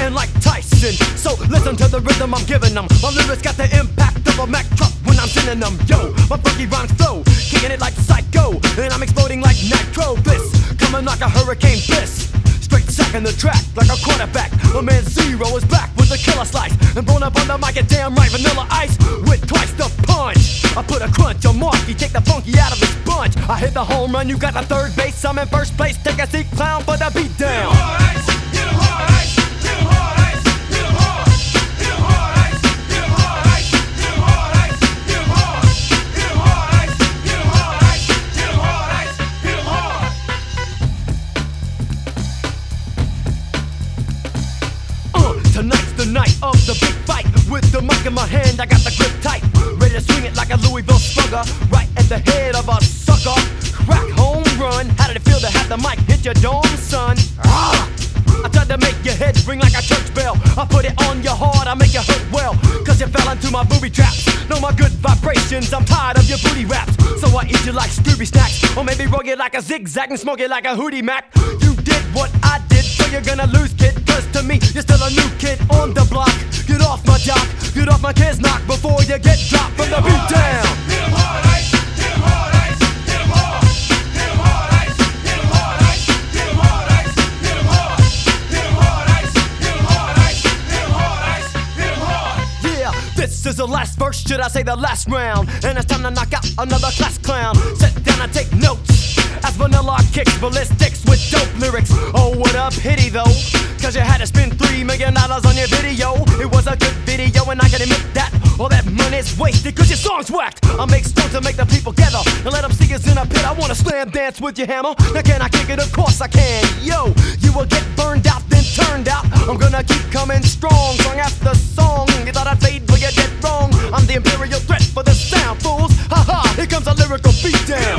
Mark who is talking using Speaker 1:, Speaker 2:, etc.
Speaker 1: man like Tyson. So listen to the rhythm I'm giving them. My lyrics got the impact of a Mack truck when I'm sending them. Yo, my funky rhymes flow, kicking it like Psycho, and I'm exploding like Nitro Bliss, coming like a hurricane bliss. Straight sacking the track like a quarterback. My man Zero is back with the killer slice, and blown up on the mic and damn right Vanilla Ice with twice the punch. I put a crunch on Marky, take the funky out of his bunch. I hit the home run, you got the third base, I'm in first place. Take a seat, clown, for the beat down. Tonight's the night of the big fight. With the mic in my hand, I got the grip tight, ready to swing it like a Louisville slugger, right at the head of a sucker. Crack home run. How did it feel to have the mic hit your dome, son? I tried to make your head ring like a church bell. I put it on your heart, I make you hurt well, cause you fell into my booby traps. No more good vibrations, I'm tired of your booty raps. So I eat you like Scooby Snacks, or maybe roll you like a zigzag and smoke you like a Hootie Mac. You did what I did, so you're gonna lose, kid, cause to me, you're still a new kid on the block. Get off my jock, get off my kid's knock before you get dropped from the beat down. This is the last verse, should I say the last round, and it's time to knock out another class clown. Sit down and take notes as Vanilla kicks ballistics with dope lyrics. Oh, what up, hitty though, cause you had to spend $3 million on your video. It was a good video and I can admit that all that money's wasted cause your song's whacked. I make songs to make the people gather and let them see us in a pit. I wanna slam dance with your hammer. Now can I kick it? Of course I can. Yo, you will get burned out then turned out. I'm gonna keep coming strong, song after song. You thought I'd fade, but you're dead wrong. I'm the imperial threat for the sound, fools. Ha ha, here comes a lyrical beatdown.